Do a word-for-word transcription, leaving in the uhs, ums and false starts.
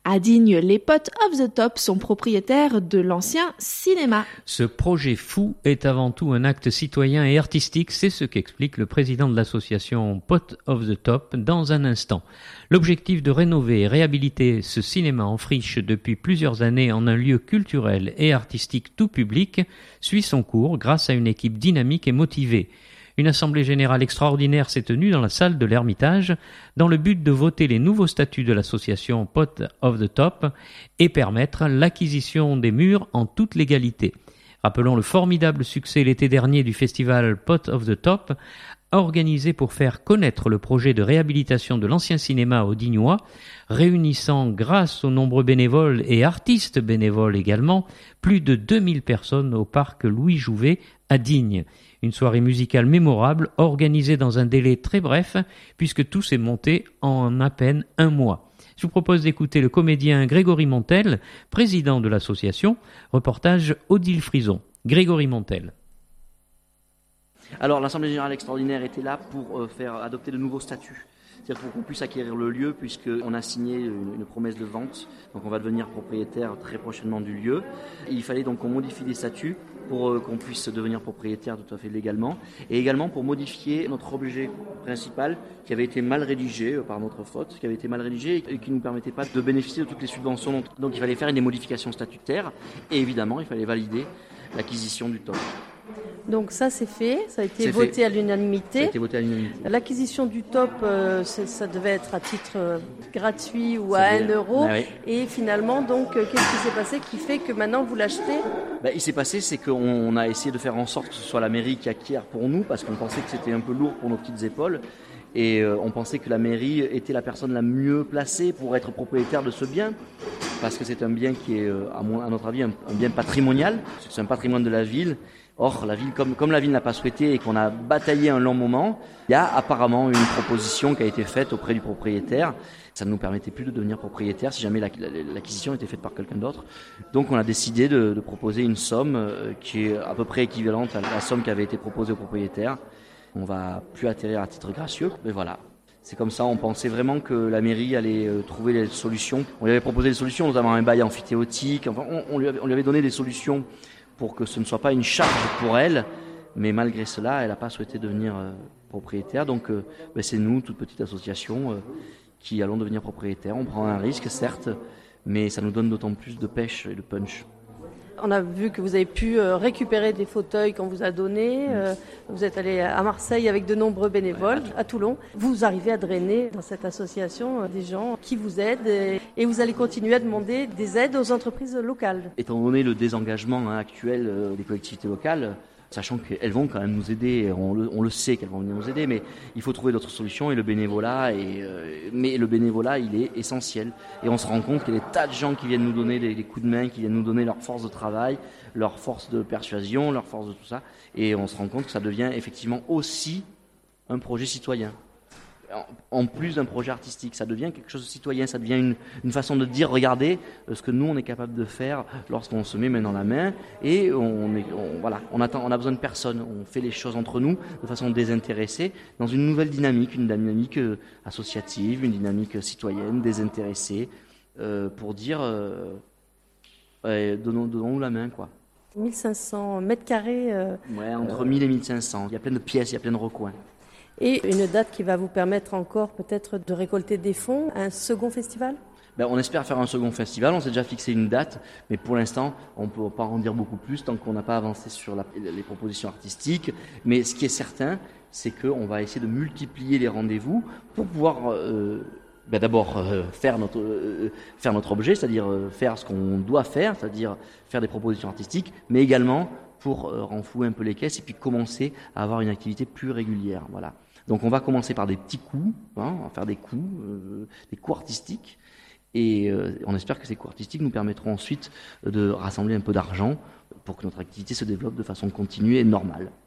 À Digne, les potes of the top sont propriétaires de l'ancien cinéma. Ce projet fou est avant tout un acte citoyen et artistique, c'est ce qu'explique le président de l'association Pot of the Top dans un instant. L'objectif de rénover et réhabiliter ce cinéma en friche depuis plusieurs années en un lieu culturel et artistique tout public suit son cours grâce à une équipe dynamique et motivée. Une assemblée générale extraordinaire s'est tenue dans la salle de l'Ermitage dans le but de voter les nouveaux statuts de l'association Pot of the Top et permettre l'acquisition des murs en toute légalité. Rappelons le formidable succès l'été dernier du festival Pot of the Top, organisé pour faire connaître le projet de réhabilitation de l'ancien cinéma au Dignois, réunissant grâce aux nombreux bénévoles et artistes bénévoles également, plus de deux mille personnes au parc Louis Jouvet à Digne. Une soirée musicale mémorable organisée dans un délai très bref puisque tout s'est monté en à peine un mois. Je vous propose d'écouter le comédien Grégory Montel, président de l'association, reportage Odile Frison. Grégory Montel. Alors l'Assemblée Générale Extraordinaire était là pour euh, faire adopter de nouveaux statuts. C'est-à-dire pour qu'on puisse acquérir le lieu puisqu'on a signé une, une promesse de vente. Donc on va devenir propriétaire très prochainement du lieu. Et il fallait donc qu'on modifie les statuts pour euh, qu'on puisse devenir propriétaire tout à fait légalement. Et également pour modifier notre objet principal qui avait été mal rédigé euh, par notre faute, qui avait été mal rédigé et qui ne nous permettait pas de bénéficier de toutes les subventions. Donc il fallait faire des modifications statutaires et évidemment il fallait valider l'acquisition du T O P. Donc ça c'est fait, ça a été C'est voté fait. à l'unanimité. Ça a été voté à l'unanimité. L'acquisition du T O P, euh, ça devait être à titre euh, gratuit ou Ça à devait- un euro. Ah oui. Et finalement, donc, euh, qu'est-ce qui s'est passé qui fait que maintenant vous l'achetez? Ben, il s'est passé, c'est qu'on on a essayé de faire en sorte que ce soit la mairie qui acquiert pour nous, parce qu'on pensait que c'était un peu lourd pour nos petites épaules. Et euh, on pensait que la mairie était la personne la mieux placée pour être propriétaire de ce bien, parce que c'est un bien qui est, euh, à, mon- à notre avis, un, un bien patrimonial. C'est un patrimoine de la ville. Or, la ville, comme, comme la ville n'a pas souhaité et qu'on a bataillé un long moment, il y a apparemment une proposition qui a été faite auprès du propriétaire. Ça ne nous permettait plus de devenir propriétaire si jamais l'acquisition était faite par quelqu'un d'autre. Donc on a décidé de, de proposer une somme euh, qui est à peu près équivalente à la somme qui avait été proposée au propriétaire. On va plus atterrir à titre gracieux, mais voilà. C'est comme ça, on pensait vraiment que la mairie allait euh, trouver les solutions. On lui avait proposé des solutions, notamment un bail amphithéotique. Enfin, on, on, lui avait, on lui avait donné des solutions pour que ce ne soit pas une charge pour elle. Mais malgré cela, elle n'a pas souhaité devenir euh, propriétaire. Donc euh, ben c'est nous, toute petite association, euh, qui allons devenir propriétaires. On prend un risque, certes, mais ça nous donne d'autant plus de pêche et de punch. On a vu que vous avez pu euh, récupérer des fauteuils qu'on vous a donnés. Euh, vous êtes allé à Marseille avec de nombreux bénévoles, à Toulon. Vous arrivez à drainer dans cette association euh, des gens qui vous aident et, et vous allez continuer à demander des aides aux entreprises locales. Étant donné le désengagement hein, actuel euh, des collectivités locales, sachant qu'elles vont quand même nous aider, on le, on le sait qu'elles vont venir nous aider, mais il faut trouver d'autres solutions et le bénévolat, est, euh, mais le bénévolat il est essentiel. Et on se rend compte qu'il y a des tas de gens qui viennent nous donner des, des coups de main, qui viennent nous donner leur force de travail, leur force de persuasion, leur force de tout ça, et on se rend compte que ça devient effectivement aussi un projet citoyen. En plus d'un projet artistique, ça devient quelque chose de citoyen, ça devient une, une façon de dire, regardez euh, ce que nous on est capable de faire lorsqu'on se met main dans la main et on, est, on, voilà, on, attend, on a besoin de personne, on fait les choses entre nous de façon désintéressée, dans une nouvelle dynamique, une dynamique euh, associative, une dynamique citoyenne, désintéressée, euh, pour dire, euh, ouais, donnons, donnons-nous la main, quoi. mille cinq cents mètres carrés. Euh, ouais, entre euh... mille et mille cinq cents, il y a plein de pièces, il y a plein de recoins. Et une date qui va vous permettre encore peut-être de récolter des fonds, un second festival ? Ben, on espère faire un second festival, on s'est déjà fixé une date, mais pour l'instant, on ne peut pas en dire beaucoup plus tant qu'on n'a pas avancé sur la, les propositions artistiques. Mais ce qui est certain, c'est qu'on va essayer de multiplier les rendez-vous pour pouvoir euh, ben d'abord euh, faire, notre, euh, faire notre objet, c'est-à-dire euh, faire ce qu'on doit faire, c'est-à-dire faire des propositions artistiques, mais également pour euh, renflouer un peu les caisses et puis commencer à avoir une activité plus régulière. Voilà. Donc on va commencer par des petits coups, hein, on va faire des coups, euh, des coups artistiques, et euh, on espère que ces coups artistiques nous permettront ensuite de rassembler un peu d'argent pour que notre activité se développe de façon continue et normale.